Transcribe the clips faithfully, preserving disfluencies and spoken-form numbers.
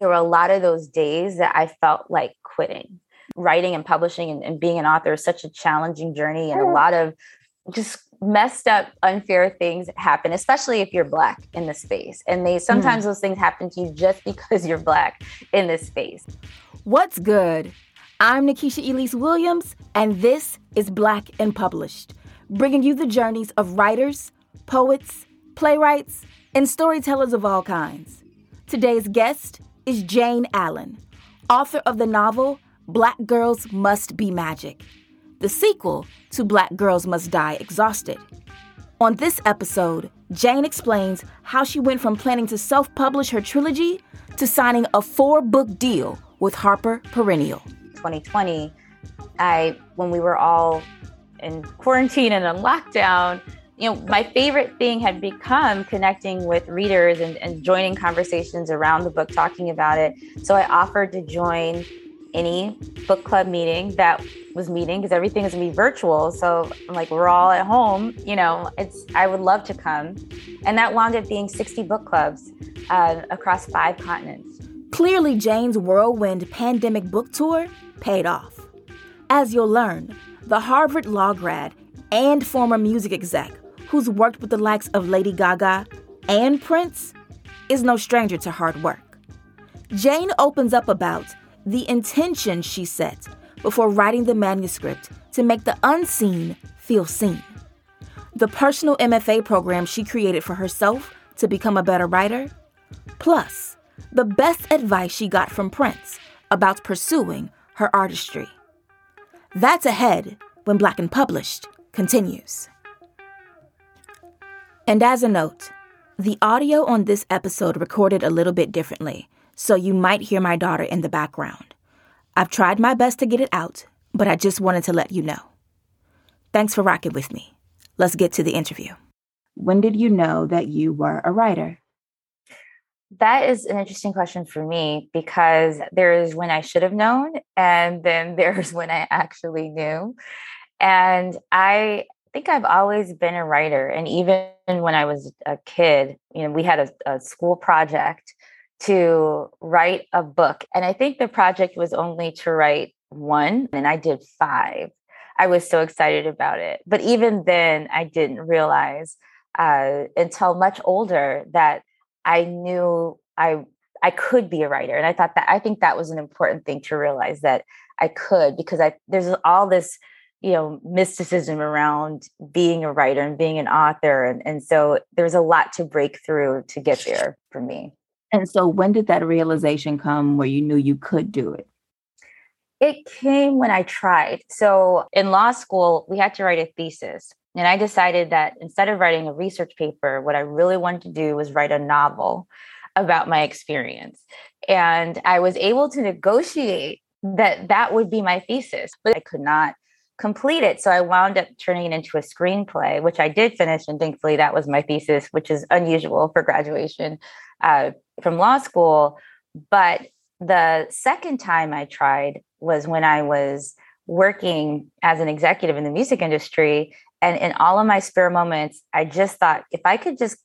There were a lot of those days that I felt like quitting. Writing and publishing and, and being an author is such a challenging journey, and a lot of just messed up, unfair things happen, especially if you're Black in the space. And they sometimes mm. those things happen to you just because you're Black in this space. What's good? I'm Nikisha Elise Williams, and this is Black and Published, bringing you the journeys of writers, poets, playwrights, and storytellers of all kinds. Today's guest is Jane Allen, author of the novel Black Girls Must Be Magic, the sequel to Black Girls Must Die Exhausted. On this episode, Jane explains how she went from planning to self-publish her trilogy to signing a four-book deal with Harper Perennial. twenty twenty, I, when we were all in quarantine and in lockdown, you know, my favorite thing had become connecting with readers and, and joining conversations around the book, talking about it. So I offered to join any book club meeting that was meeting, because everything is gonna be virtual. So I'm like, we're all at home, you know, it's, I would love to come. And that wound up being sixty book clubs uh, across five continents. Clearly, Jane's whirlwind pandemic book tour paid off. As you'll learn, the Harvard law grad and former music exec who's worked with the likes of Lady Gaga and Prince is no stranger to hard work. Jane opens up about the intention she set before writing the manuscript to make the unseen feel seen, the personal M F A program she created for herself to become a better writer, plus the best advice she got from Prince about pursuing her artistry. That's ahead when Black and Published continues. And as a note, the audio on this episode recorded a little bit differently, so you might hear my daughter in the background. I've tried my best to get it out, but I just wanted to let you know. Thanks for rocking with me. Let's get to the interview. When did you know that you were a writer? That is an interesting question for me, because there's when I should have known, and then there's when I actually knew. And I think I've always been a writer. And even when I was a kid, you know, we had a, a school project to write a book. And I think the project was only to write one, and I did five. I was so excited about it. But even then, I didn't realize uh, until much older that I knew I I could be a writer. And I thought that I think that was an important thing to realize, that I could, because I there's all this, you know, mysticism around being a writer and being an author. And, and so there's a lot to break through to get there for me. And so when did that realization come where you knew you could do it? It came when I tried. So in law school, we had to write a thesis. And I decided that instead of writing a research paper, what I really wanted to do was write a novel about my experience. And I was able to negotiate that that would be my thesis, but I could not complete it. So I wound up turning it into a screenplay, which I did finish. And thankfully, that was my thesis, which is unusual for graduation uh, from law school. But the second time I tried was when I was working as an executive in the music industry. And in all of my spare moments, I just thought, if I could just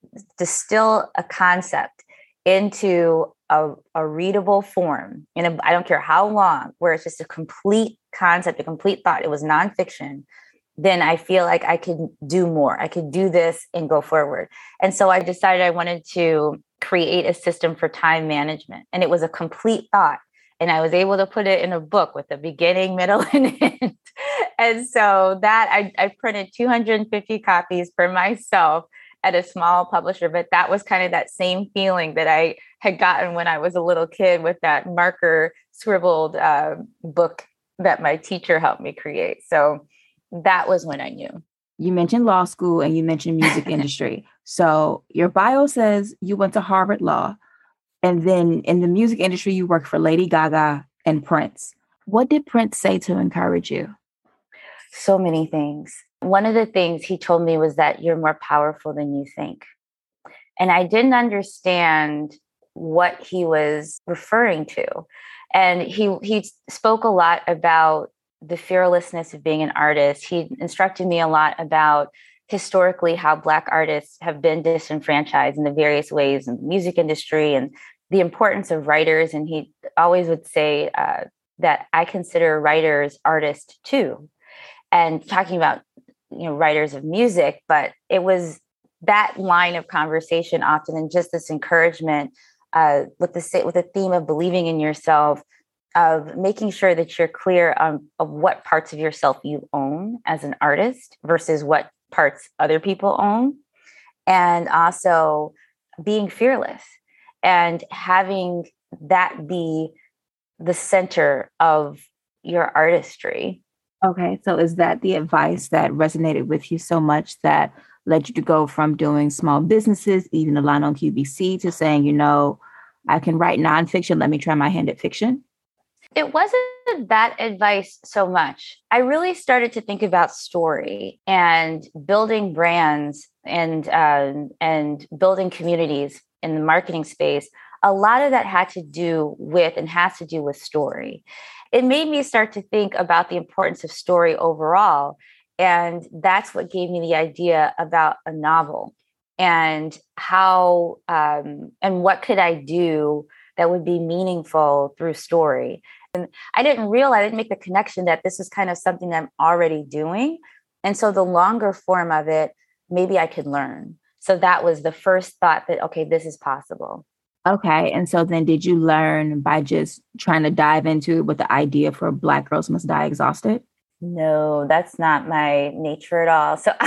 distill a concept into a, a readable form, and I don't care how long, where it's just a complete concept, a complete thought, it was nonfiction, then I feel like I could do more. I could do this and go forward. And so I decided I wanted to create a system for time management. And it was a complete thought. And I was able to put it in a book with a beginning, middle, and end. And so that I, I printed two hundred fifty copies for myself at a small publisher. But that was kind of that same feeling that I had gotten when I was a little kid with that marker scribbled uh, book that my teacher helped me create. So that was when I knew. You mentioned law school and you mentioned music industry. So your bio says you went to Harvard Law. And then in the music industry, you worked for Lady Gaga and Prince. What did Prince say to encourage you? So many things. One of the things he told me was that you're more powerful than you think. And I didn't understand what he was referring to. And he he spoke a lot about the fearlessness of being an artist. He instructed me a lot about historically how Black artists have been disenfranchised in the various ways in the music industry and the importance of writers. And he always would say uh, that I consider writers artists too. And talking about, you know, writers of music, but it was that line of conversation often, and just this encouragement uh, with the with the theme of believing in yourself, of making sure that you're clear on of what parts of yourself you own as an artist versus what parts other people own, and also being fearless and having that be the center of your artistry. Okay, so is that the advice that resonated with you so much that led you to go from doing small businesses, even a line on Q V C, to saying, you know, I can write nonfiction, let me try my hand at fiction? It wasn't that advice so much. I really started to think about story and building brands and uh, and building communities in the marketing space. A lot of that had to do with and has to do with story. It made me start to think about the importance of story overall. And that's what gave me the idea about a novel and how um, and what could I do that would be meaningful through story. And I didn't realize, I didn't make the connection that this is kind of something that I'm already doing. And so the longer form of it, maybe I could learn. So that was the first thought that, okay, this is possible. Okay. And so then did you learn by just trying to dive into it with the idea for Black Girls Must Die Exhausted? No, that's not my nature at all. So,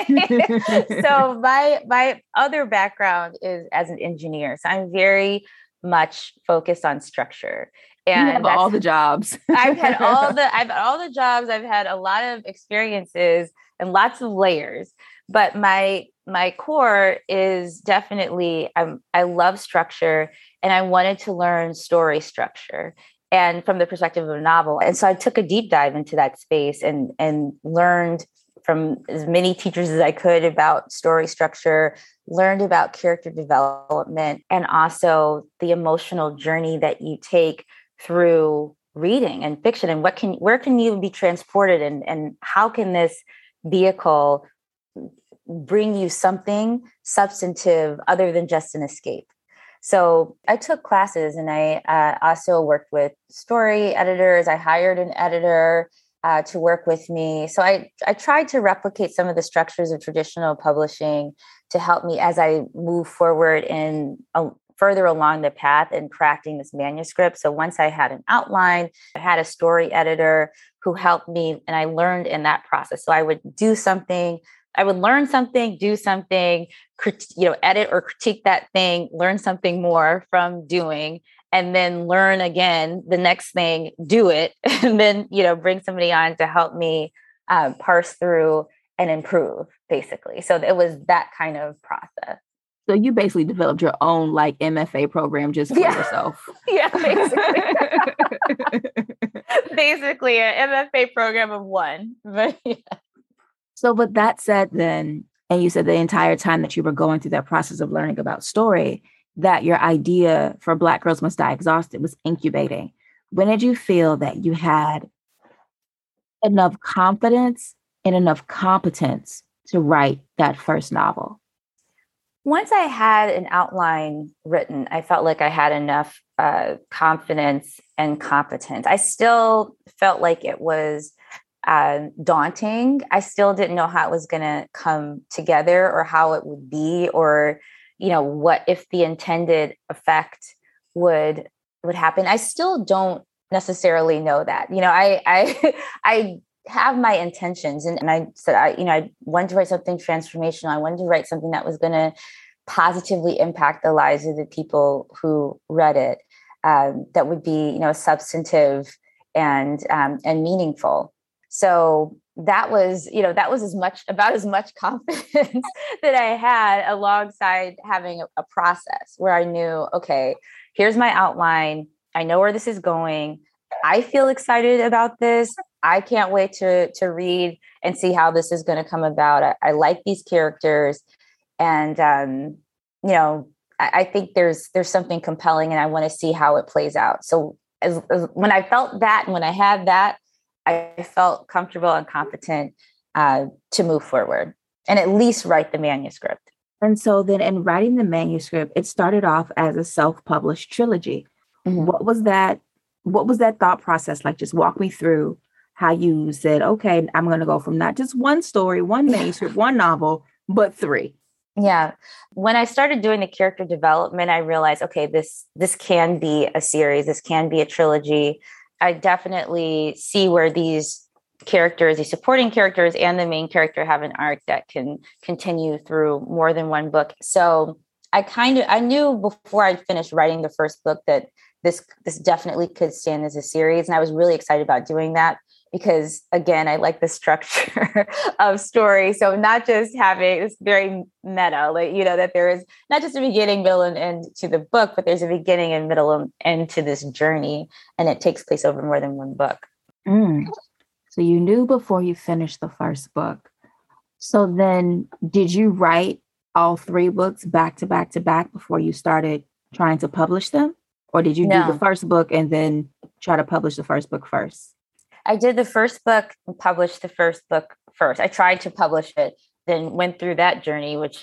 so my my other background is as an engineer. So I'm very much focused on structure. And you have all the jobs. I've had all the I've had all the jobs. I've had a lot of experiences and lots of layers. But my my core is definitely I'm, I love structure, and I wanted to learn story structure, and from the perspective of a novel. And so I took a deep dive into that space and and learned from as many teachers as I could about story structure, learned about character development, and also the emotional journey that you take through reading and fiction, and what can where can you be transported, and and how can this vehicle bring you something substantive other than just an escape. So I took classes, and I uh, also worked with story editors. I hired an editor uh, to work with me. So I, I tried to replicate some of the structures of traditional publishing to help me as I move forward in uh, further along the path in crafting this manuscript. So once I had an outline, I had a story editor who helped me, and I learned in that process. So I would do something, I would learn something, do something, crit- you know, edit or critique that thing, learn something more from doing, and then learn again the next thing, do it, and then, you know, bring somebody on to help me uh, parse through and improve, basically. So it was that kind of process. So you basically developed your own like M F A program just for yeah. yourself. Yeah, basically. Basically an M F A program of one. But yeah. So with that said then, and you said the entire time that you were going through that process of learning about story, that your idea for Black Girls Must Die Exhausted was incubating. When did you feel that you had enough confidence and enough competence to write that first novel? Once I had an outline written, I felt like I had enough uh, confidence and competence. I still felt like it was uh, daunting. I still didn't know how it was going to come together, or how it would be, or, you know, what if the intended effect would would happen. I still don't necessarily know that. You know, I I I have my intentions, and, and I said, I, you know, I wanted to write something transformational. I wanted to write something that was going to positively impact the lives of the people who read it. Um, that would be, you know, substantive and um, and meaningful. So that was, you know, that was as much about as much confidence that I had, alongside having a, a process where I knew, okay, here's my outline. I know where this is going. I feel excited about this. I can't wait to to read and see how this is going to come about. I, I like these characters, and um, you know, I, I think there's there's something compelling, and I want to see how it plays out. So as, as when I felt that, and when I had that, I felt comfortable and competent uh, to move forward and at least write the manuscript. And so then in writing the manuscript, it started off as a self-published trilogy. Mm-hmm. What was that? What was that thought process like? Just walk me through how you said, okay, I'm going to go from not just one story, one manuscript, one novel, but three. Yeah. When I started doing the character development, I realized, okay, this this can be a series. This can be a trilogy. I definitely see where these characters, these supporting characters and the main character have an arc that can continue through more than one book. So I kind of, I knew before I'd finished writing the first book that this, this definitely could stand as a series. And I was really excited about doing that because, again, I like the structure of story. So not just having this very meta, like, you know, that there is not just a beginning, middle, and end to the book, but there's a beginning and middle and end to this journey. And it takes place over more than one book. Mm. So you knew before you finished the first book. So then did you write all three books back to back to back before you started trying to publish them? Or did you No. do the first book and then try to publish the first book first? I did the first book and published the first book first. I tried to publish it, then went through that journey, which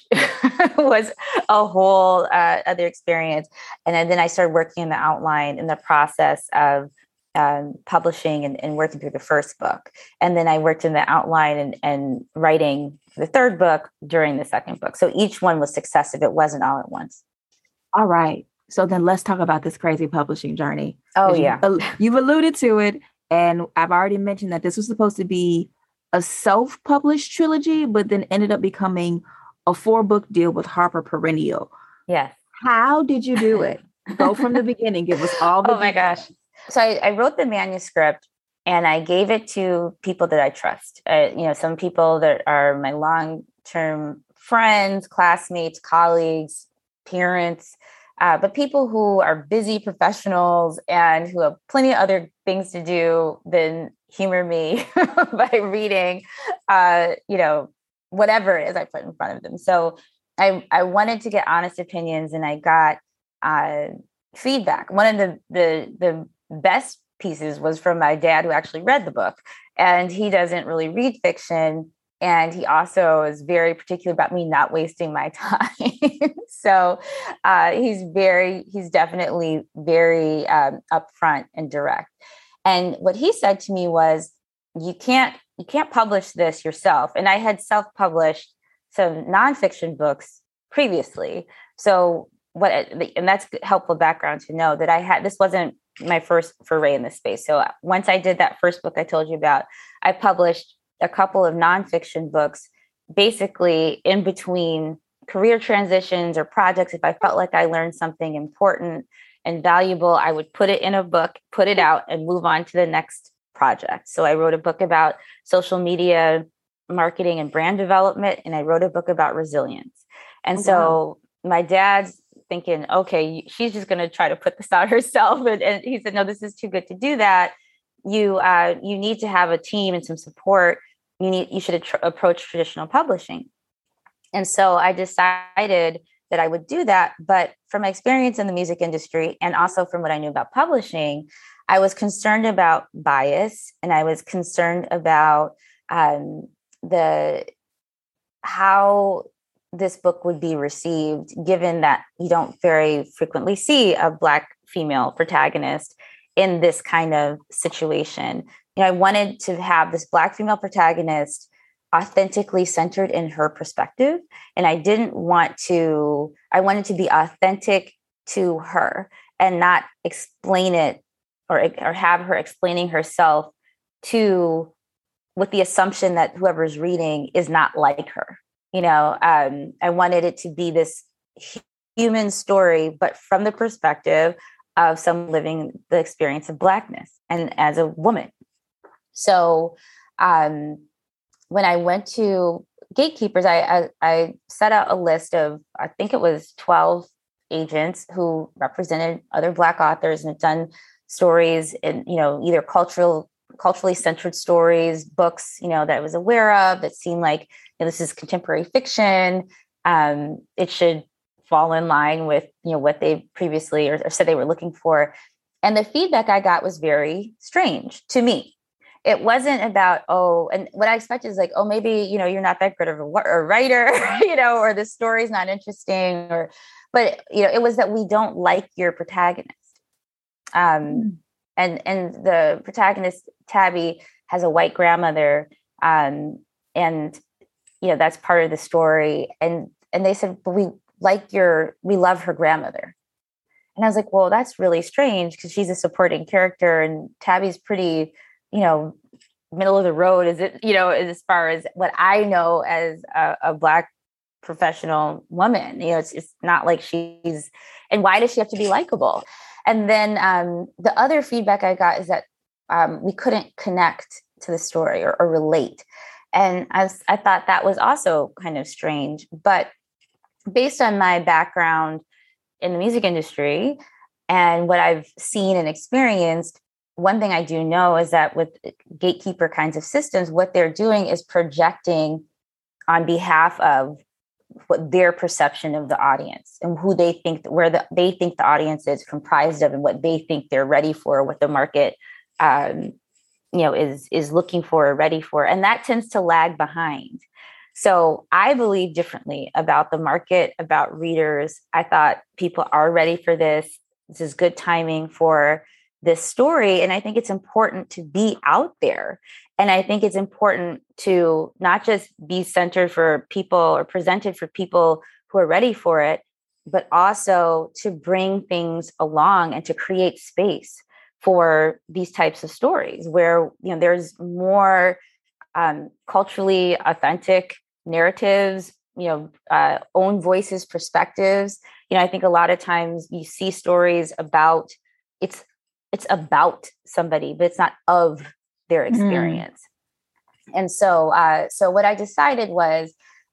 was a whole uh, other experience. And then, then I started working in the outline in the process of um, publishing and, and working through the first book. And then I worked in the outline and, and writing the third book during the second book. So each one was successive. It wasn't all at once. All right. So then let's talk about this crazy publishing journey. Oh, yeah. You've, you've alluded to it. And I've already mentioned that this was supposed to be a self-published trilogy, but then ended up becoming a four-book deal with Harper Perennial. Yes. How did you do it? Go from the beginning. Give us all the Oh, my gosh. So I, I wrote the manuscript and I gave it to people that I trust. Uh, you know, some people that are my long-term friends, classmates, colleagues, parents, Uh, but people who are busy professionals and who have plenty of other things to do than humor me by reading, uh, you know, whatever it is I put in front of them. So I, I wanted to get honest opinions and I got uh, feedback. One of the, the, the best pieces was from my dad who actually read the book, and he doesn't really read fiction. And he also is very particular about me not wasting my time. so uh, he's very, he's definitely very um, upfront and direct. And what he said to me was, you can't, you can't publish this yourself. And I had self-published some nonfiction books previously. So what, and that's helpful background to know that I had, this wasn't my first foray in this space. So once I did that first book I told you about, I published a couple of nonfiction books, basically in between career transitions or projects. If I felt like I learned something important and valuable, I would put it in a book, put it out, and move on to the next project. So I wrote a book about social media marketing and brand development, and I wrote a book about resilience. And so wow. My dad's thinking, okay, she's just going to try to put this out herself. And, and he said, no, this is too good to do that. You uh, you need to have a team and some support. You need you should tr- approach traditional publishing. And so I decided that I would do that. But from my experience in the music industry and also from what I knew about publishing, I was concerned about bias, and I was concerned about um, the how this book would be received, given that you don't very frequently see a Black female protagonist in this kind of situation. You know, I wanted to have this Black female protagonist authentically centered in her perspective. And I didn't want to, I wanted to be authentic to her and not explain it or, or have her explaining herself to, with the assumption that whoever's reading is not like her. You know, um, I wanted it to be this human story, but from the perspective of someone living the experience of Blackness and as a woman. So um, when I went to Gatekeepers, I, I, I set out a list of, I think it was twelve agents who represented other Black authors and had done stories in, you know, either cultural, culturally centered stories, books, you know, that I was aware of that seemed like, you know, this is contemporary fiction. Um, it should fall in line with, you know, what they previously or, or said they were looking for. And the feedback I got was very strange to me. it wasn't about, oh, and what I expected is like, oh, maybe, you know, you're not that good of a, a writer, you know, or the story's not interesting, or, but, you know, it was that we don't like your protagonist. Um, mm. and, and the protagonist, Tabby, has a white grandmother. Um, and, you know, that's part of the story. And, and they said, but we like your, we love her grandmother. And I was like, well, that's really strange because she's a supporting character and Tabby's pretty, you know, middle of the road. Is it, you know, as far as what I know as a, a Black professional woman, you know, it's, it's not like she's, and why does she have to be likable? And then um, the other feedback I got is that um, we couldn't connect to the story or, or relate. And I, was, I thought that was also kind of strange, but based on my background in the music industry and what I've seen and experienced, one thing I do know is that with gatekeeper kinds of systems, what they're doing is projecting on behalf of what their perception of the audience and who they think, where the, they think the audience is comprised of and what they think they're ready for, what the market, um, you know, is, is looking for or ready for. And that tends to lag behind. So I believe differently about the market, about readers. I thought people are ready for this. This is good timing for this story. And I think it's important to be out there. And I think it's important to not just be centered for people or presented for people who are ready for it, but also to bring things along and to create space for these types of stories where, you know, there's more um, culturally authentic narratives, you know, uh, own voices, perspectives. You know, I think a lot of times you see stories about it's it's about somebody, but it's not of their experience. Mm. And so, uh, so what I decided was,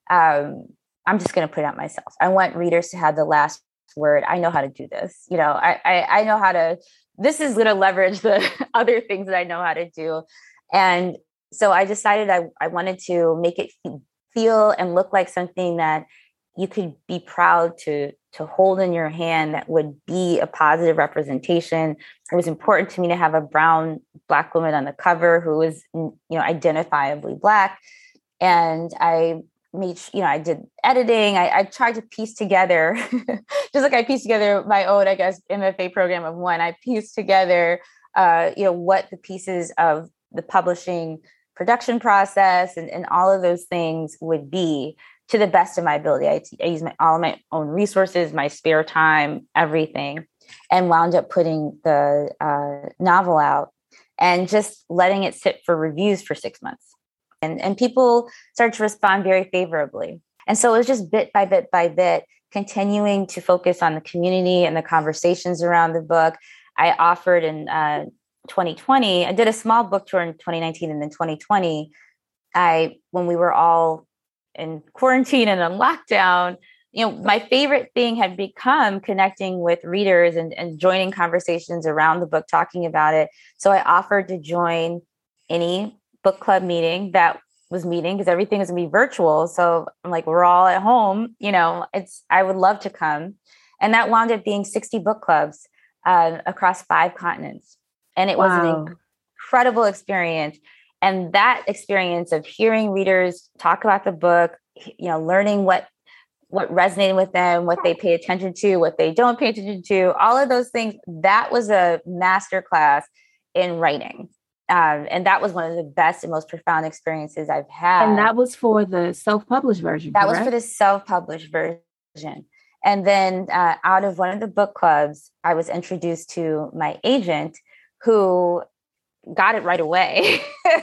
um, I'm just going to put it out myself. I want readers to have the last word. I know how to do this. You know, I I, I know how to. This is going to leverage the other things that I know how to do. And so I decided I I wanted to make it feel and look like something that you could be proud to to hold in your hand, that would be a positive representation. It was important to me to have a brown Black woman on the cover who was, you know, identifiably Black. And I made, you know, I did editing. I, I tried to piece together, just like I pieced together my own, I guess, M F A program of one. I pieced together, uh, you know, what the pieces of the publishing production process and, and all of those things would be to the best of my ability. I, I use my, all of my own resources, my spare time, everything, and wound up putting the uh, novel out and just letting it sit for reviews for six months. And, and people started to respond very favorably. And so it was just bit by bit by bit, continuing to focus on the community and the conversations around the book. I offered in uh, twenty twenty, I did a small book tour in twenty nineteen, and then twenty twenty, I, when we were all in quarantine and on lockdown, you know, my favorite thing had become connecting with readers and, and joining conversations around the book, talking about it. So I offered to join any book club meeting that was meeting, because everything is going to be virtual. So I'm like, we're all at home, you know, it's, I would love to come. And that wound up being sixty book clubs uh, across five continents. And it wow. was an incredible experience. And that experience of hearing readers talk about the book, you know, learning what what resonated with them, what they pay attention to, what they don't pay attention to, all of those things, that was a masterclass in writing. Um, and that was one of the best and most profound experiences I've had. And that was for the self-published version, That correct? was for the self-published version. And then uh, out of one of the book clubs, I was introduced to my agent, who got it right away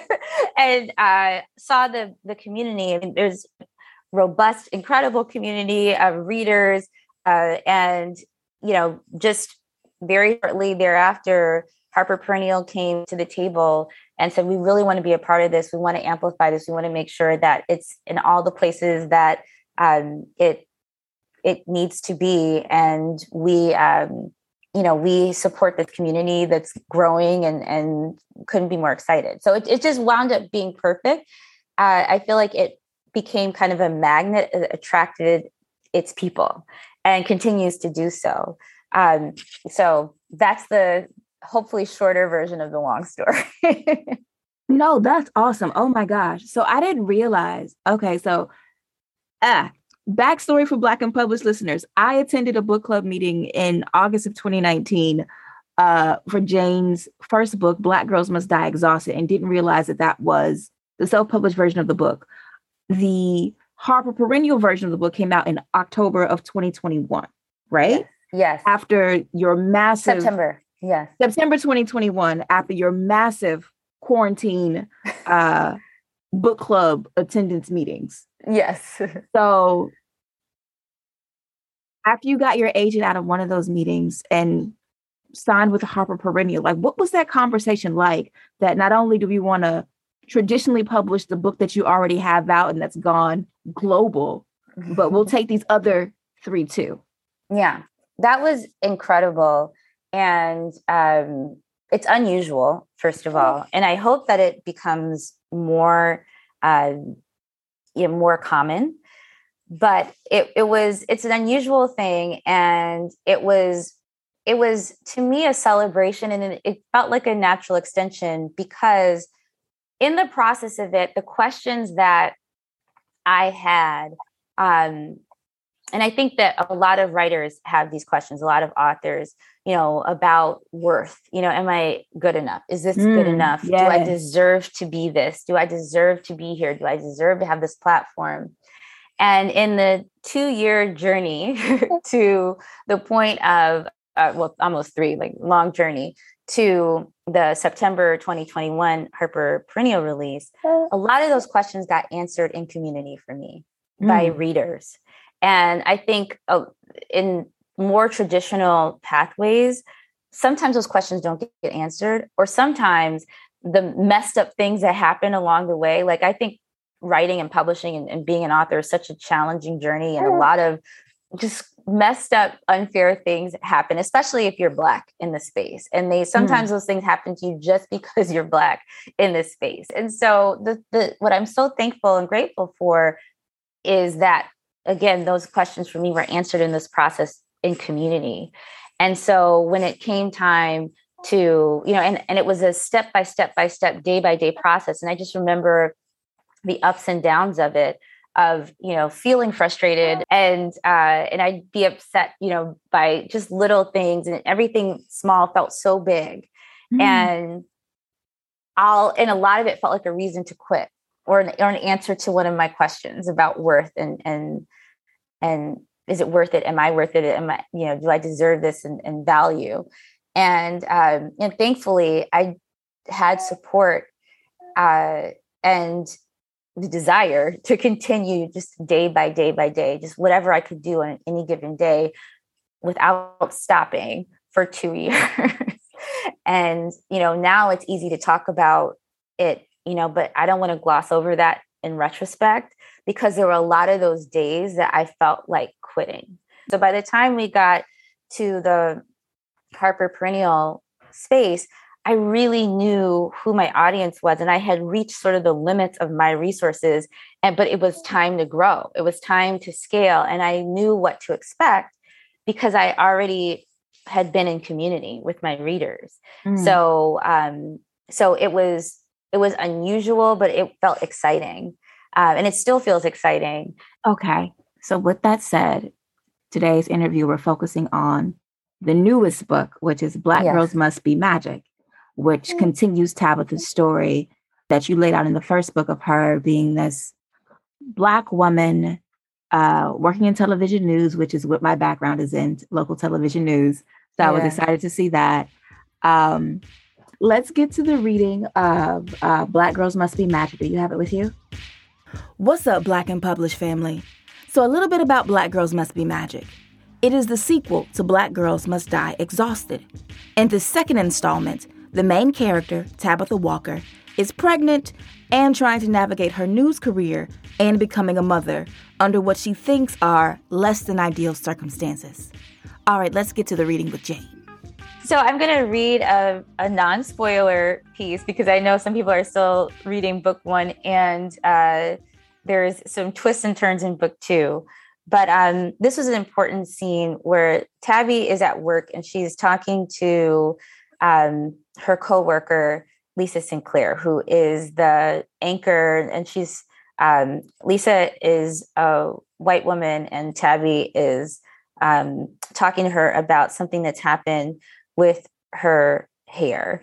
and uh, saw the, the community. I mean, there's robust, incredible community of readers. Uh, and, you know, just very shortly thereafter, Harper Perennial came to the table and said, we really want to be a part of this. We want to amplify this. We want to make sure that it's in all the places that um, it it needs to be. And we, um, you know, we support this community that's growing and, and couldn't be more excited. So it, it just wound up being perfect. Uh, I feel like it became kind of a magnet that attracted its people and continues to do so. Um, so that's the hopefully shorter version of the long story. No, that's awesome. Oh my gosh. So I didn't realize. Okay, so ah, backstory for Black Unpublished listeners. I attended a book club meeting in August of twenty nineteen uh, for Jane's first book, Black Girls Must Die Exhausted, and didn't realize that that was the self-published version of the book. The Harper Perennial version of the book came out in October of twenty twenty-one, right? Yes. yes. After your massive September. Yes. September twenty twenty-one, after your massive quarantine uh, book club attendance meetings. Yes. So after you got your agent out of one of those meetings and signed with the Harper Perennial, like what was that conversation like, that not only do we want to traditionally publish the book that you already have out and that's gone global, but we'll take these other three too? Yeah, that was incredible. And um, it's unusual, first of all. And I hope that it becomes more, uh, you know, more common. But it it was it's an unusual thing, and it was it was to me a celebration, and it, it felt like a natural extension, because in the process of it, the questions that I had, um, and I think that a lot of writers have these questions, a lot of authors, you know, about worth. You know, am I good enough? Is this mm, good enough? Yes. Do I deserve to be this? Do I deserve to be here? Do I deserve to have this platform? And in the two-year journey to the point of, uh, well, almost three, like long journey to the September twenty twenty-one Harper Perennial release, a lot of those questions got answered in community for me mm. by readers. And I think uh, in more traditional pathways, sometimes those questions don't get answered, or sometimes the messed up things that happen along the way. Like, I think writing and publishing and, and being an author is such a challenging journey, and a lot of just messed up, unfair things happen, especially if you're Black in the space. And they sometimes mm. those things happen to you just because you're Black in this space. And so the, the what I'm so thankful and grateful for is that, again, those questions for me were answered in this process in community. And so when it came time to, you know, and, and it was a step by step by step, day by day process. And I just remember the ups and downs of it, of, you know, feeling frustrated, and, uh, and I'd be upset, you know, by just little things, and everything small felt so big. Mm. And I'll, and a lot of it felt like a reason to quit, or an, or an answer to one of my questions about worth, and, and, and is it worth it? Am I worth it? Am I, you know, do I deserve this, and, and value? And, um, and thankfully I had support, uh, and the desire to continue just day by day by day, just whatever I could do on any given day without stopping for two years. And, you know, now it's easy to talk about it, you know, but I don't want to gloss over that in retrospect, because there were a lot of those days that I felt like quitting. So by the time we got to the Harper Perennial space, I really knew who my audience was, and I had reached sort of the limits of my resources, and but it was time to grow. It was time to scale, and I knew what to expect because I already had been in community with my readers. Mm. So, um, so it was it was unusual, but it felt exciting, uh, and it still feels exciting. Okay, so with that said, today's interview we're focusing on the newest book, which is Black yes. Girls Must Be Magic, which continues Tabitha's story that you laid out in the first book, of her being this Black woman uh, working in television news, which is what my background is in, local television news. So yeah. I was excited to see that. Um, let's get to the reading of uh, Black Girls Must Be Magic. Do you have it with you? What's up, Black Unpublished family? So a little bit about Black Girls Must Be Magic. It is the sequel to Black Girls Must Die Exhausted. In the second installment, the main character, Tabitha Walker, is pregnant and trying to navigate her news career and becoming a mother under what she thinks are less than ideal circumstances. All right, let's get to the reading with Jane. So I'm going to read a, a non-spoiler piece because I know some people are still reading book one, and uh, there's some twists and turns in book two. But um, this was an important scene where Tabby is at work and she's talking to um, her coworker, Lisa Sinclair, who is the anchor, and she's um, Lisa is a white woman, and Tabby is um, talking to her about something that's happened with her hair.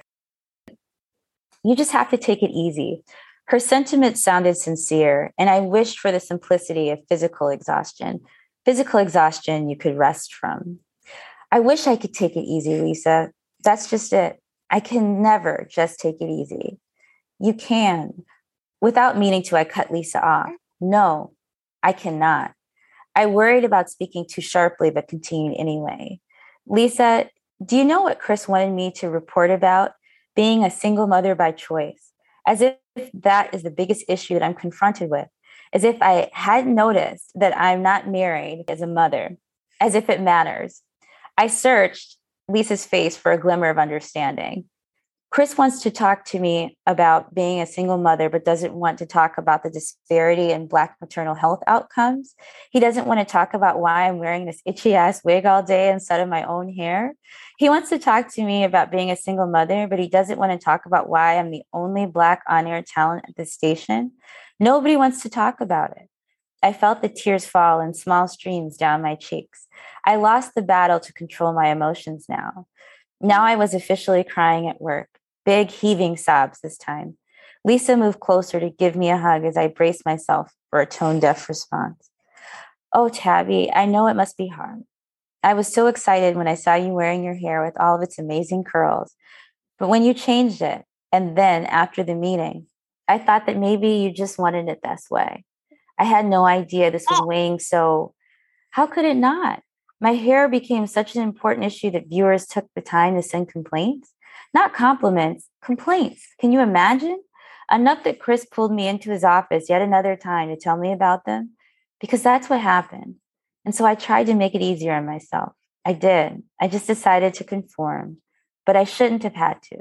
You just have to take it easy. Her sentiment sounded sincere, and I wished for the simplicity of physical exhaustion. Physical exhaustion you could rest from. I wish I could take it easy, Lisa. That's just it. I can never just take it easy. You can. Without meaning to, I cut Lisa off. No, I cannot. I worried about speaking too sharply, but continued anyway. Lisa, do you know what Chris wanted me to report about? Being a single mother by choice. As if that is the biggest issue that I'm confronted with. As if I hadn't noticed that I'm not married as a mother. As if it matters. I searched Lisa's face for a glimmer of understanding. Chris wants to talk to me about being a single mother, but doesn't want to talk about the disparity in Black maternal health outcomes. He doesn't want to talk about why I'm wearing this itchy ass wig all day instead of my own hair. He wants to talk to me about being a single mother, but he doesn't want to talk about why I'm the only Black on-air talent at the station. Nobody wants to talk about it. I felt the tears fall in small streams down my cheeks. I lost the battle to control my emotions now. Now I was officially crying at work, big heaving sobs this time. Lisa moved closer to give me a hug as I braced myself for a tone-deaf response. Oh, Tabby, I know it must be hard. I was so excited when I saw you wearing your hair with all of its amazing curls. But when you changed it, and then after the meeting, I thought that maybe you just wanted it this way. I had no idea this was weighing so... How could it not? My hair became such an important issue that viewers took the time to send complaints. Not compliments, complaints. Can you imagine? Enough that Chris pulled me into his office yet another time to tell me about them. Because that's what happened. And so I tried to make it easier on myself. I did. I just decided to conform. But I shouldn't have had to.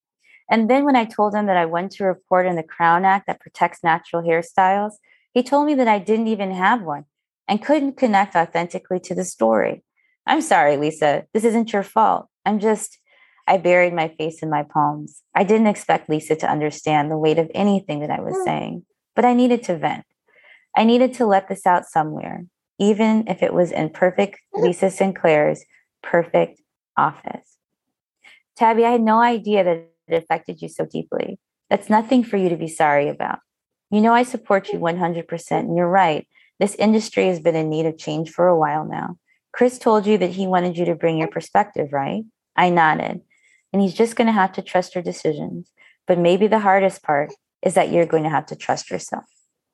And then when I told him that I wanted to report in the Crown Act that protects natural hairstyles, he told me that I didn't even have one and couldn't connect authentically to the story. I'm sorry, Lisa. This isn't your fault. I'm just... I buried my face in my palms. I didn't expect Lisa to understand the weight of anything that I was saying, but I needed to vent. I needed to let this out somewhere, even if it was in perfect Lisa Sinclair's perfect office. Tabby, I had no idea that it affected you so deeply. That's nothing for you to be sorry about. You know I support you one hundred percent, and you're right. This industry has been in need of change for a while now. Chris told you that he wanted you to bring your perspective, right? I nodded. And he's just going to have to trust your decisions. But maybe the hardest part is that you're going to have to trust yourself.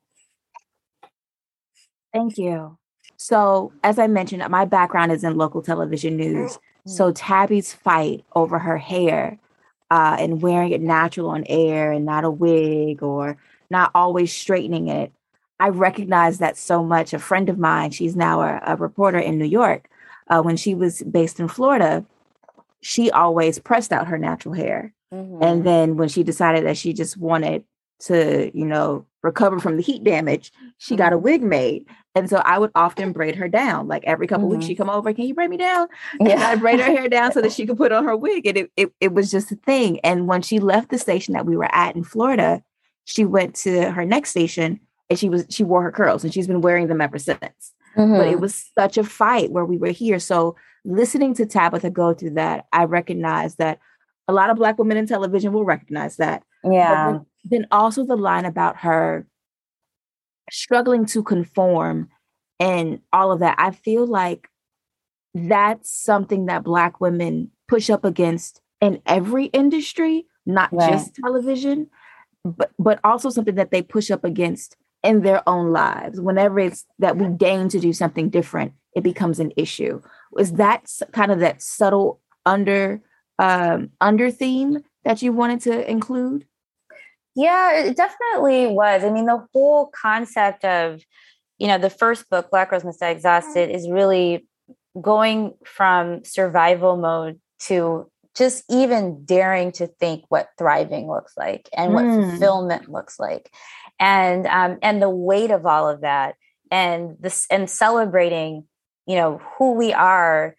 Thank you. So, as I mentioned, my background is in local television news. So Tabby's fight over her hair uh, and wearing it natural on air and not a wig or not always straightening it, I recognize that so much. A friend of mine, she's now a, a reporter in New York. Uh, when she was based in Florida, she always pressed out her natural hair. Mm-hmm. And then when she decided that she just wanted to, you know, recover from the heat damage, she mm-hmm. got a wig made. And so I would often braid her down. Like every couple mm-hmm. weeks she'd come over, can you braid me down? Yeah. And I'd braid her hair down so that she could put on her wig. And it, it, it was just a thing. And when she left the station that we were at in Florida, she went to her next station and she was she wore her curls and she's been wearing them ever since. Mm-hmm. But it was such a fight where we were here. So listening to Tabitha go through that, I recognize that a lot of Black women in television will recognize that. Yeah. Then, then also the line about her struggling to conform and all of that. I feel like that's something that Black women push up against in every industry, not right. just television, but, but also something that they push up against in their own lives. Whenever it's that we deign to do something different, it becomes an issue. Is that kind of that subtle under um, under theme that you wanted to include? Yeah, it definitely was. I mean, the whole concept of, you know, the first book, Black Girls Must Die Exhausted, is really going from survival mode to just even daring to think what thriving looks like and what mm. fulfillment looks like. And um, and the weight of all of that and this and celebrating, you know, who we are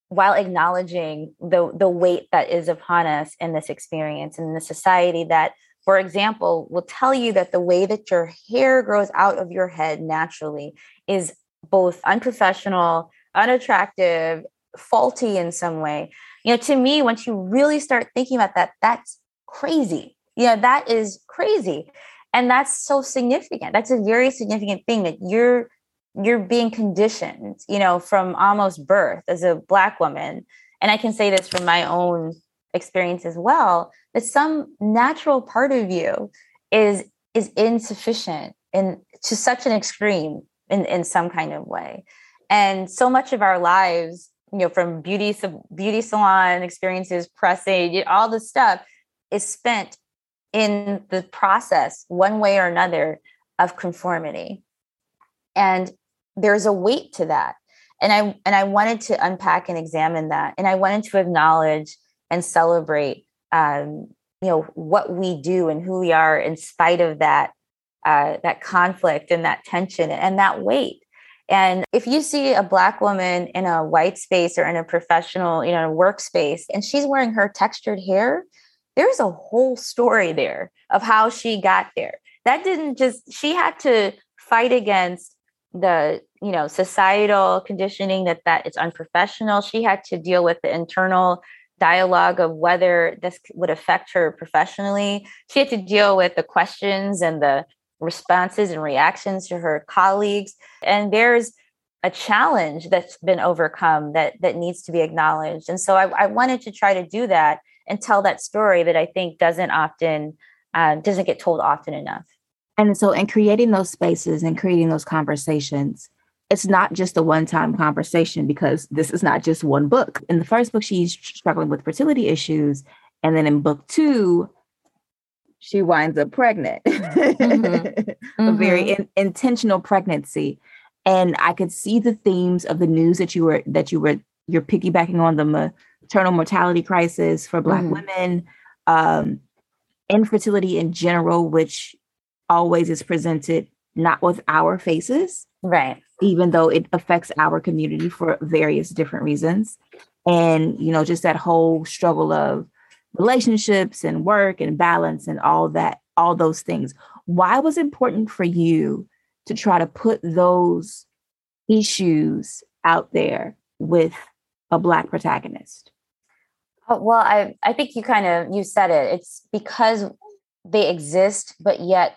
while acknowledging the the weight that is upon us in this experience and in the society that, for example, will tell you that the way that your hair grows out of your head naturally is both unprofessional, unattractive, faulty in some way. You know, to me, once you really start thinking about that, that's crazy. You know, that is crazy. And that's so significant. That's a very significant thing that you're you're being conditioned, you know, from almost birth as a Black woman. And I can say this from my own experience as well, that some natural part of you is is insufficient in to such an extreme in, in some kind of way. And so much of our lives, you know, from beauty beauty salon experiences, pressing, all this stuff is spent in the process, one way or another, of conformity. And there's a weight to that. And I and I wanted to unpack and examine that. And I wanted to acknowledge and celebrate, um, you know, what we do and who we are in spite of that, uh, that conflict and that tension and that weight. And if you see a Black woman in a white space or in a professional, you know, workspace, and she's wearing her textured hair, there's a whole story there of how she got there. That didn't just, she had to fight against the, you know, societal conditioning that, that it's unprofessional. She had to deal with the internal dialogue of whether this would affect her professionally. She had to deal with the questions and the responses and reactions to her colleagues. And there's a challenge that's been overcome that, that needs to be acknowledged. And so I, I wanted to try to do that and tell that story that I think doesn't often, uh, doesn't get told often enough. And so in creating those spaces and creating those conversations, it's not just a one-time conversation, because this is not just one book. In the first book, she's struggling with fertility issues. And then in book two, she winds up pregnant, mm-hmm. a very in- intentional pregnancy. And I could see the themes of the news that you were, that you were, you're piggybacking on the maternal mortality crisis for Black mm-hmm. women, um, infertility in general, which always is presented not with our faces, right? Even though it affects our community for various different reasons. And, you know, just that whole struggle of relationships and work and balance and all that, all those things. Why was it important for you to try to put those issues out there with a Black protagonist? Oh, well, I, I think you kind of, you said it. It's because they exist, but yet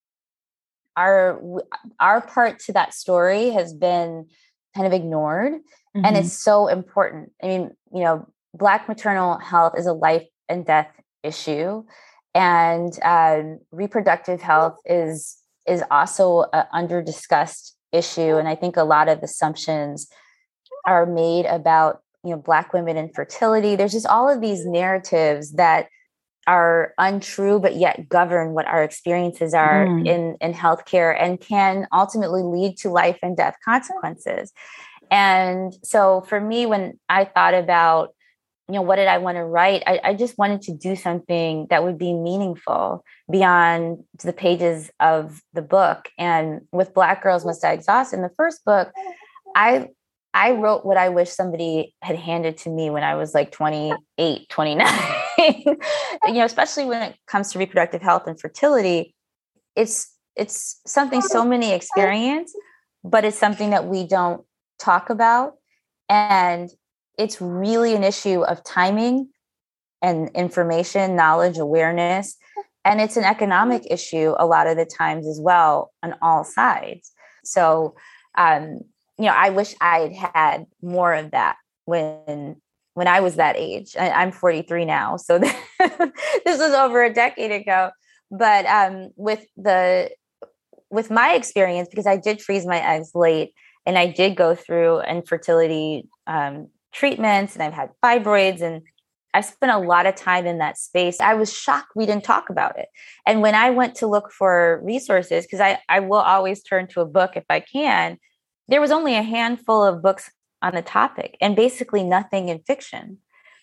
our our part to that story has been kind of ignored. Mm-hmm. And it's so important. I mean, you know, Black maternal health is a life and death issue. And um, reproductive health is is also an under-discussed issue. And I think a lot of assumptions are made about, you know, Black women and fertility. There's just all of these narratives that are untrue, but yet govern what our experiences are mm. in, in healthcare and can ultimately lead to life and death consequences. And so for me, when I thought about, you know, what did I want to write? I, I just wanted to do something that would be meaningful beyond the pages of the book. And with Black Girls Must Die Exhausted, in the first book, I I wrote what I wish somebody had handed to me when I was like twenty-eight, twenty-nine. You know, especially when it comes to reproductive health and fertility, it's it's something so many experience, but it's something that we don't talk about. And it's really an issue of timing and information, knowledge, awareness. And it's an economic issue a lot of the times as well on all sides. So, um, you know, I wish I had had more of that when when I was that age. I, I'm forty-three now, so this was over a decade ago. But um, with the with my experience, because I did freeze my eggs late, and I did go through infertility um, treatments, and I've had fibroids, and I spent a lot of time in that space. I was shocked we didn't talk about it. And when I went to look for resources, because I, I will always turn to a book if I can, there was only a handful of books on the topic and basically nothing in fiction.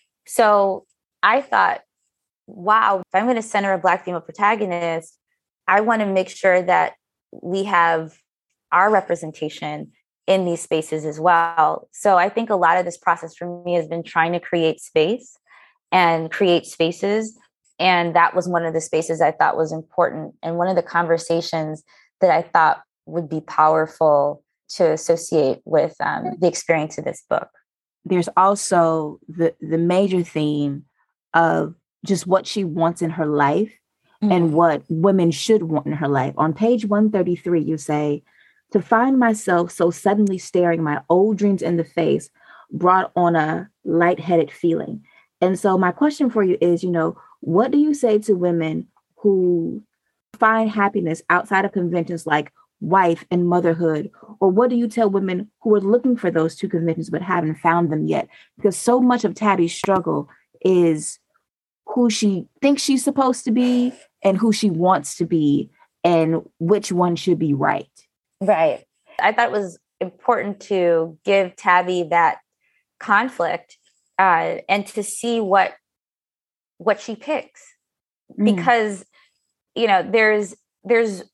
So I thought, wow, if I'm going to center a Black female protagonist, I want to make sure that we have our representation in these spaces as well. So I think a lot of this process for me has been trying to create space and create spaces. And that was one of the spaces I thought was important. And one of the conversations that I thought would be powerful to associate with um, the experience of this book. There's also the, the major theme of just what she wants in her life mm-hmm. and what women should want in her life. On page one thirty-three, you say, to find myself so suddenly staring my old dreams in the face brought on a lightheaded feeling. And so my question for you is, you know, what do you say to women who find happiness outside of conventions like wife and motherhood? Or what do you tell women who are looking for those two conventions but haven't found them yet? Because so much of Tabby's struggle is who she thinks she's supposed to be and who she wants to be and which one should be right. Right. I thought it was important to give Tabby that conflict uh, and to see what what she picks. Mm. Because, you know, there's there's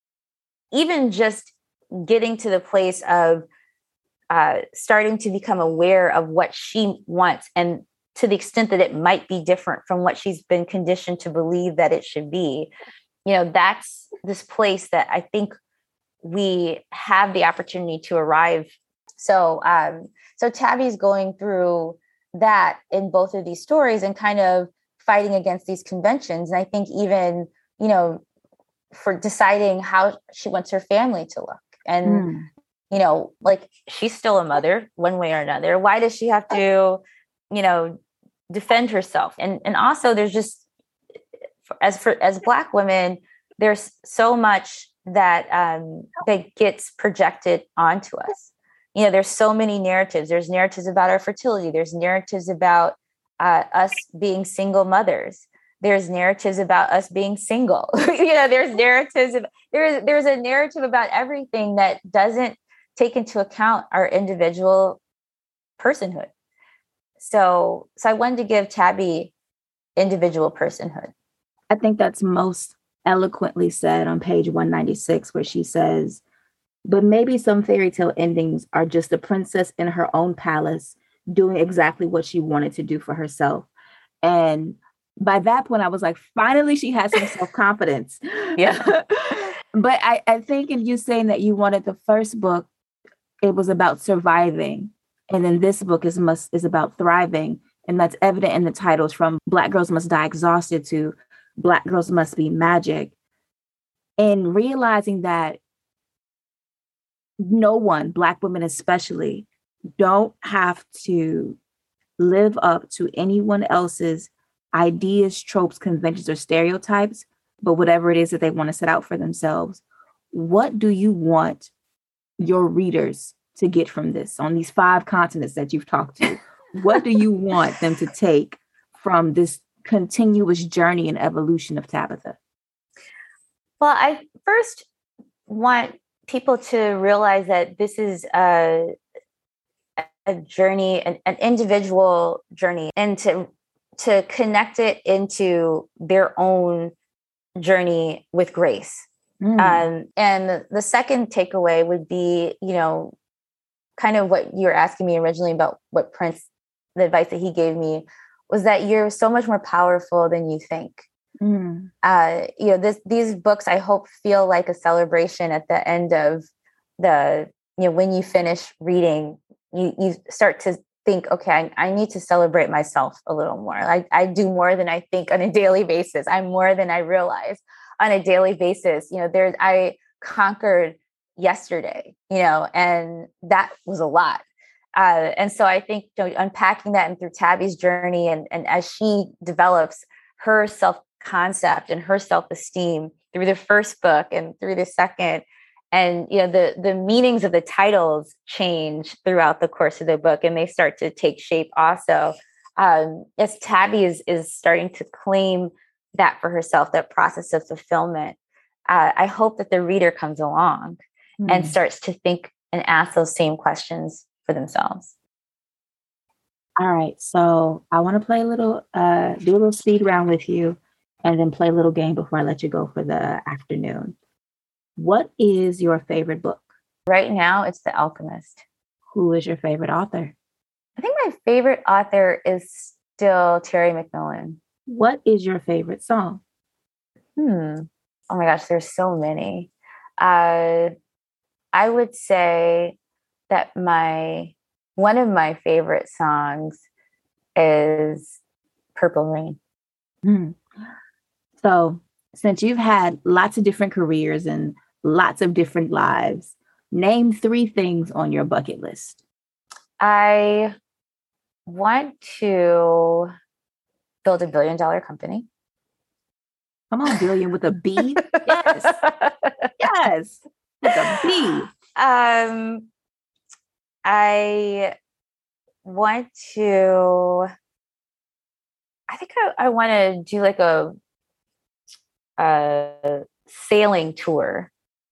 even just getting to the place of uh, starting to become aware of what she wants, and to the extent that it might be different from what she's been conditioned to believe that it should be. You know, that's this place that I think we have the opportunity to arrive. So, um, so Tabby's going through that in both of these stories and kind of fighting against these conventions. And I think even, you know, for deciding how she wants her family to look. And, mm. you know, like she's still a mother one way or another. Why does she have to, you know, defend herself? And, and also there's just, as for, as Black women, there's so much that, um, that gets projected onto us. You know, there's so many narratives. There's narratives about our fertility. There's narratives about uh, us being single mothers. There's narratives about us being single. you know, there's narratives. Of, there's there's a narrative about everything that doesn't take into account our individual personhood. So, so I wanted to give Tabby individual personhood. I think that's most eloquently said on page one ninety-six, where she says, but maybe some fairy tale endings are just a princess in her own palace doing exactly what she wanted to do for herself. And by that point, I was like, finally, she has some self-confidence. Yeah. But I, I think in you saying that you wanted the first book, it was about surviving. And then this book is must is about thriving. And that's evident in the titles, from Black Girls Must Die Exhausted to Black Girls Must Be Magic. And realizing that no one, Black women especially, don't have to live up to anyone else's ideas, tropes, conventions, or stereotypes, but whatever it is that they want to set out for themselves. What do you want your readers to get from this on these five continents that you've talked to? What do you want them to take from this continuous journey and evolution of Tabitha? Well, I first want people to realize that this is a, a journey, an, an individual journey, and to to connect it into their own journey with grace. Mm. Um, and the second takeaway would be, you know, kind of what you were asking me originally about what Prince, the advice that he gave me, was that you're so much more powerful than you think. Mm. Uh, you know, this, these books, I hope, feel like a celebration at the end of the, you know, when you finish reading, you, you start to think, okay, I, I need to celebrate myself a little more. Like I do more than I think on a daily basis. I'm more than I realize on a daily basis. You know, there's, I conquered yesterday, you know, and that was a lot. Uh, and so I think, you know, unpacking that and through Tabby's journey, and, and as she develops her self-concept and her self-esteem through the first book and through the second, and, you know, the, the meanings of the titles change throughout the course of the book, and they start to take shape also. Um, as Tabby is, is starting to claim that for herself, that process of fulfillment, uh, I hope that the reader comes along mm. and starts to think and ask those same questions for themselves. All right. So I want to play a little, uh, do a little speed round with you, and then play a little game before I let you go for the afternoon. What is your favorite book? Right now, it's The Alchemist. Who is your favorite author? I think my favorite author is still Terry McMillan. What is your favorite song? Hmm. Oh my gosh, there's so many. Uh, I would say that my one of my favorite songs is Purple Rain. Hmm. So, since you've had lots of different careers and lots of different lives, name three things on your bucket list. I want to build a billion dollar company. Come on, billion with a B. Yes. Yes. With a B. Um, I want to, I think I, I want to do like a, a sailing tour.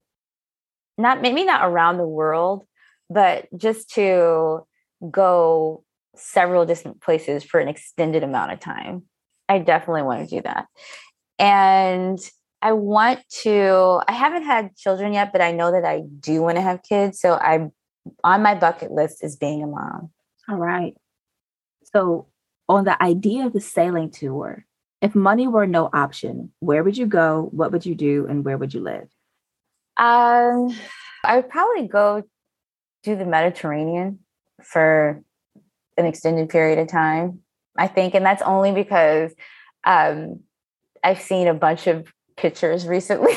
Not maybe not around the world, but just to go several different places for an extended amount of time. I definitely want to do that. And I want to, I haven't had children yet, but I know that I do want to have kids. So I'm on my bucket list is being a mom. All right. So on the idea of the sailing tour, if money were no option, where would you go? What would you do? And where would you live? Um, I would probably go do the Mediterranean for an extended period of time, I think. And that's only because um, I've seen a bunch of pictures recently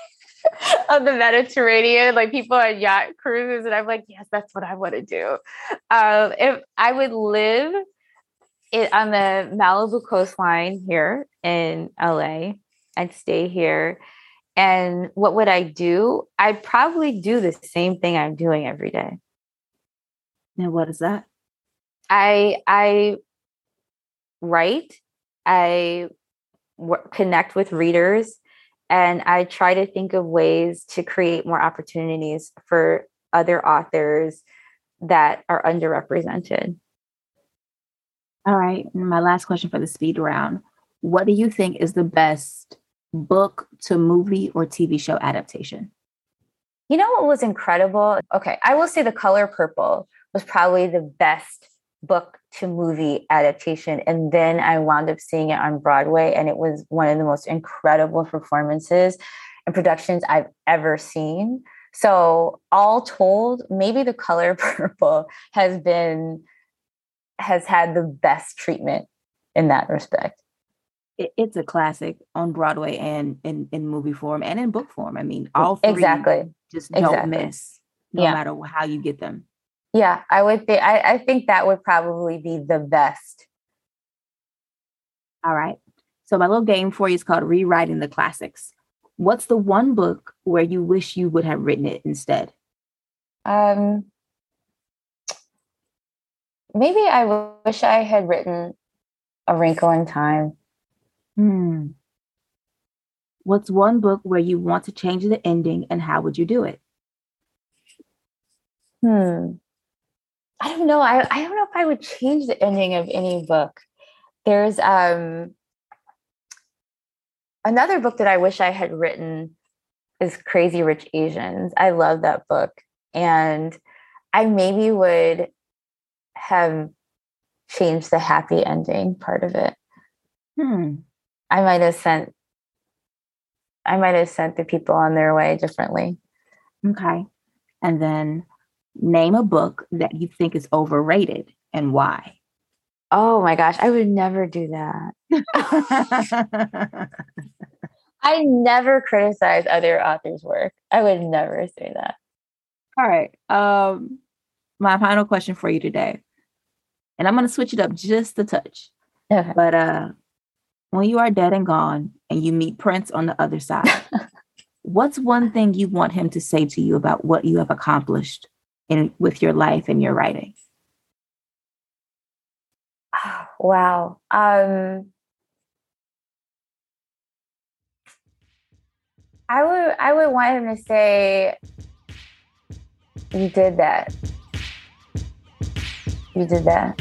of the Mediterranean, like people on yacht cruises. And I'm like, yes, that's what I want to do. Um, if I would live it, on the Malibu coastline here in L A, I'd stay here. And what would I do? I'd probably do the same thing I'm doing every day. And what is that? I I write, I w- connect with readers, and I try to think of ways to create more opportunities for other authors that are underrepresented. All right. And my last question for the speed round. What do you think is the best book to movie or T V show adaptation? You know what was incredible? Okay, I will say The Color Purple was probably the best book to movie adaptation. And then I wound up seeing it on Broadway, and it was one of the most incredible performances and productions I've ever seen. So all told, maybe The Color Purple has been, has had the best treatment in that respect. It's a classic on Broadway and in, in movie form and in book form. I mean, all three exactly. just don't exactly. miss, no yeah. matter how you get them. Yeah, I would think, I, I think that would probably be the best. All right. So my little game for you is called Rewriting the Classics. What's the one book where you wish you would have written it instead? Um, maybe I wish I had written A Wrinkle in Time. Hmm. What's one book where you want to change the ending, and how would you do it? Hmm. I don't know. I, I don't know if I would change the ending of any book. There's um another book that I wish I had written is Crazy Rich Asians. I love that book. And I maybe would have changed the happy ending part of it. Hmm. I might have sent I might have sent the people on their way differently. Okay. And then name a book that you think is overrated and why. Oh my gosh, I would never do that. I never criticize other authors' work. I would never say that. All right. Um, my final question for you today. And I'm going to switch it up just a touch. Okay. But uh, when you are dead and gone and you meet Prince on the other side, what's one thing you want him to say to you about what you have accomplished in with your life and your writing? Wow. Um, I would I would want him to say, you did that. You did that.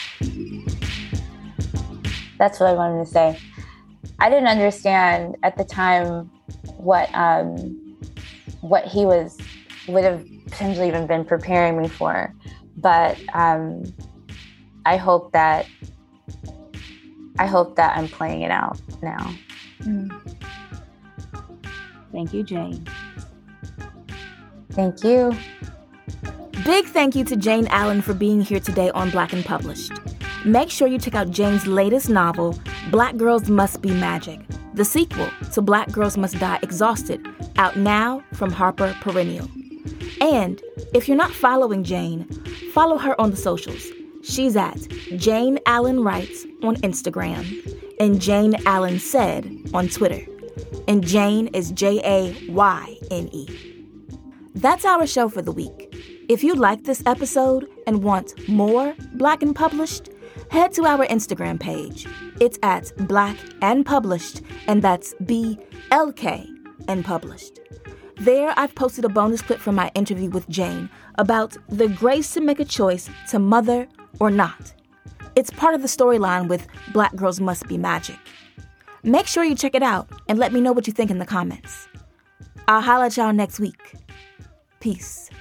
That's what I wanted to say. I didn't understand at the time what um, what he was would have potentially even been preparing me for. But um, I hope that I hope that I'm playing it out now. Mm. Thank you, Jane. Thank you. Big thank you to Jane Allen for being here today on Black and Published. Make sure you check out Jane's latest novel, Black Girls Must Be Magic, the sequel to Black Girls Must Die Exhausted, out now from Harper Perennial. And if you're not following Jane, follow her on the socials. She's at Jane Allen Writes on Instagram and Jane Allen Said on Twitter. And Jane is J A Y N E. That's our show for the week. If you like this episode and want more Black and Published, head to our Instagram page. It's at Black and Published, and that's B L K and Published. There, I've posted a bonus clip from my interview with Jane about the grace to make a choice to mother or not. It's part of the storyline with Black Girls Must Be Magic. Make sure you check it out and let me know what you think in the comments. I'll holler at y'all next week. Peace.